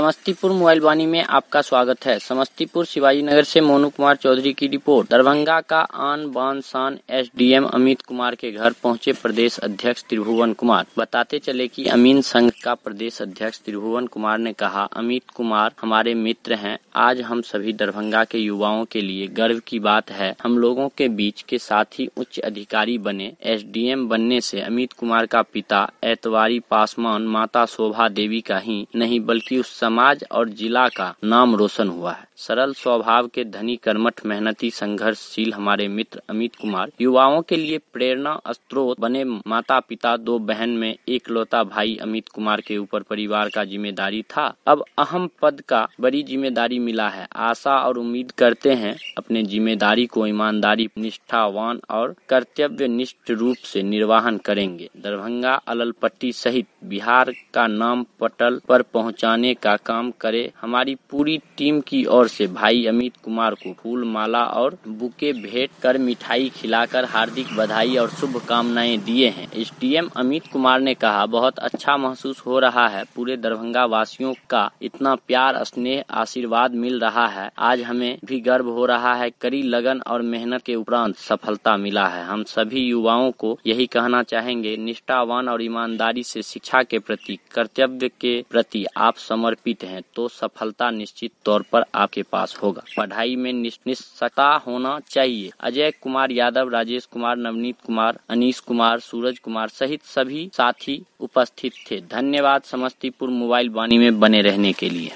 Samastipur mobile वाणी में आपका स्वागत है। समस्तीपुर शिवाजी नगर से मोनू कुमार चौधरी की रिपोर्ट। दरभंगा का आन बान शान एसडीएम अमित कुमार के घर पहुंचे प्रदेश अध्यक्ष त्रिभुवन कुमार। बताते चले कि अमीन संघ का प्रदेश अध्यक्ष त्रिभुवन कुमार ने कहा, अमित कुमार हमारे मित्र हैं। आज हम सभी दरभंगा के युवाओं के लिए गर्व की बात है, हम लोगों के बीच के साथ ही उच्च अधिकारी बने। एसडीएम बनने से अमित कुमार का पिता एतवारी पासवान माता शोभा देवी का ही नहीं बल्कि उस समाज और जिला का नाम रोशन हुआ है। सरल स्वभाव के धनी, कर्मठ, मेहनती, संघर्षशील हमारे मित्र अमित कुमार युवाओं के लिए प्रेरणा स्रोत बने। माता पिता, 2 बहन में एकलौता भाई अमित कुमार के ऊपर परिवार का जिम्मेदारी था। अब अहम पद का बड़ी जिम्मेदारी मिला है। आशा और उम्मीद करते हैं अपने जिम्मेदारी को ईमानदारी, निष्ठावान और कर्तव्यनिष्ठ रूप से निर्वहन करेंगे। दरभंगा, अललपट्टी सहित बिहार का नाम पटल पर पहुंचाने का काम करे। हमारी पूरी टीम की ओर से भाई अमित कुमार को फूल माला और बुके भेंट कर मिठाई खिलाकर हार्दिक बधाई और शुभकामनाएं दिए हैं। एसडीएम अमित कुमार ने कहा, बहुत अच्छा महसूस हो रहा है। पूरे दरभंगा वासियों का इतना प्यार, स्नेह, आशीर्वाद मिल रहा है। आज हमें भी गर्व हो रहा है। कड़ी लगन और मेहनत के उपरांत सफलता मिला है। हम सभी युवाओं को यही कहना चाहेंगे, निष्ठावान और ईमानदारी से शिक्षा के प्रति, कर्तव्य के प्रति आप समर्पित हैं तो सफलता निश्चित तौर पर आपके पास होगा। पढ़ाई में निष्ठा होना चाहिए। अजय कुमार यादव, राजेश कुमार, नवनीत कुमार, अनीश कुमार, सूरज कुमार सहित सभी साथी उपस्थित थे। धन्यवाद। समस्तीपुर मोबाइल वाणी में बने रहने के लिए।